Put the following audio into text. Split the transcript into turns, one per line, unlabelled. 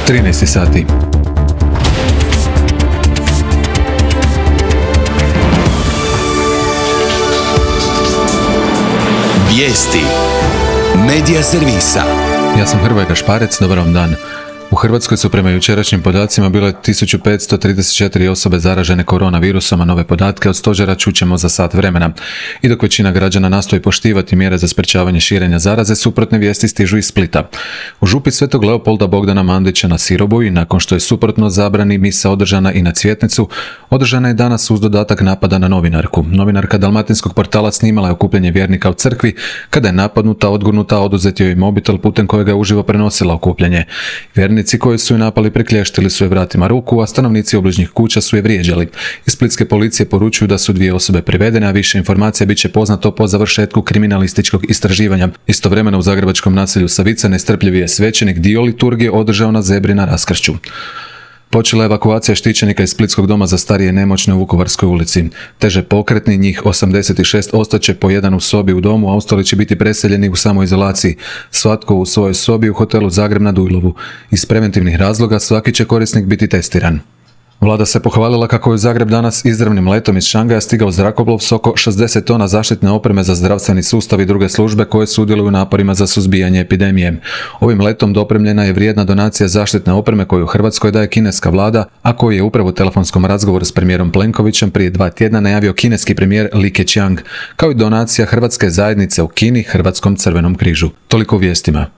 13 sati.
Vijesti Medija servisa.
Ja sam Hrvoje Gašparec, dobar vam dan. U Hrvatskoj su prema jučerašnjim podacima bile 1534 osobe zaražene koronavirusom, a nove podatke od stožera čućemo za sat vremena. I dok većina građana nastoji poštivati mjere za sprečavanje širenja zaraze, suprotne vijesti stižu iz Splita. U župi Svetog Leopolda Bogdana Mandića na Sirobuji, nakon što je suprotno zabrani misa održana i na Cvjetnicu, održana je danas uz dodatak napada na novinarku. Novinarka dalmatinskog portala snimala je okupljanje vjernika u crkvi, kada je napadnuta, odgurnuta, oduzet joj mobitel putem kojega je uživo prenosila okupljanje. Vjernici koji su je napali preklještili su je vratima ruku, a stanovnici obližnjih kuća su je vrijeđali. Iz splitske policije poručuju da su 2 osobe privedene, a više informacija bit će poznato po završetku kriminalističkog istraživanja. Istovremeno u zagrebačkom naselju Savica nestrpljivi je svećenik dio liturgije održao na zebri na Raskršću. Počela je evakuacija štićenika iz Splitskog doma za starije i nemoćne u Vukovarskoj ulici. Teže pokretni, njih 86, ostaće po jedan u sobi u domu, a ostali će biti preseljeni u samoizolaciji. Svatko u svojoj sobi u hotelu Zagreb na Dujlovu. Iz preventivnih razloga svaki će korisnik biti testiran. Vlada se pohvalila kako je u Zagreb danas izravnim letom iz Šangaja stigao zrakoplov s oko 60 tona zaštitne opreme za zdravstveni sustav i druge službe koje sudjeluju u naporima za suzbijanje epidemije. Ovim letom dopremljena je vrijedna donacija zaštitne opreme koju Hrvatskoj daje kineska vlada, a koju je upravo u telefonskom razgovoru s premijerom Plenkovićem prije 2 tjedna najavio kineski premijer Li Keqiang, kao i donacija Hrvatske zajednice u Kini Hrvatskom crvenom križu. Toliko u vijestima.